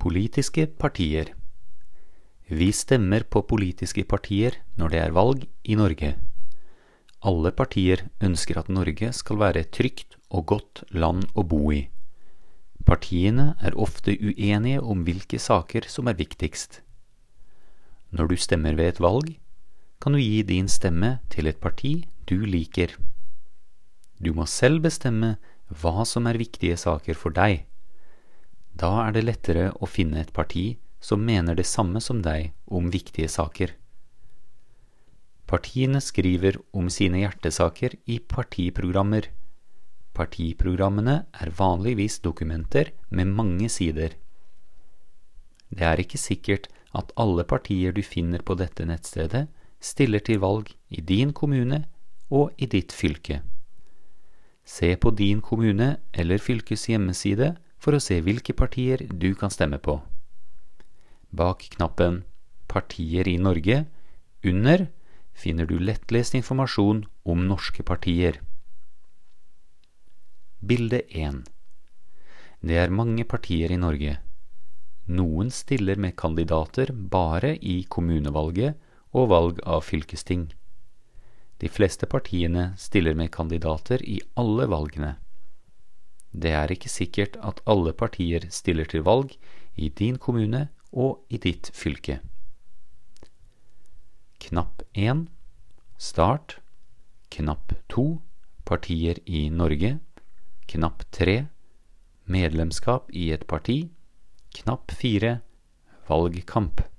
Politiske partier. Vi stemmer på politiske partier når det er valg i Norge. Alle partier ønsker at Norge skal være et trygt og godt land å bo i. Partiene er ofte uenige om hvilke saker som er viktigst. Når du stemmer ved et valg, kan du gi din stemme til et parti du liker. Du må selv bestemme hva som er viktige saker for deg. Da er det lettere å finne et parti som mener det samme som deg om viktige saker. Partiene skriver om sine hjertesaker i partiprogrammer. Partiprogrammene er vanligvis dokumenter med mange sider. Det er ikke sikkert at alle partier du finner på dette nettstedet stiller til valg i din kommune og i ditt fylke. Se på din kommune eller fylkes hjemmeside for å se hvilke partier du kan stemme på. Bak knappen «Partier i Norge» under finner du lettlest informasjon om norske partier. Bilde 1. Det er mange partier i Norge. Noen stiller med kandidater bare i kommunevalget og valg av fylkesting. De fleste partiene stiller med kandidater i alle valgene. Det er ikke sikkert at alle partier stiller til valg i din kommune og i ditt fylke. Knapp 1. Start. Knapp 2. Partier i Norge. Knapp 3. Medlemskap i et parti. Knapp 4. Valgkamp.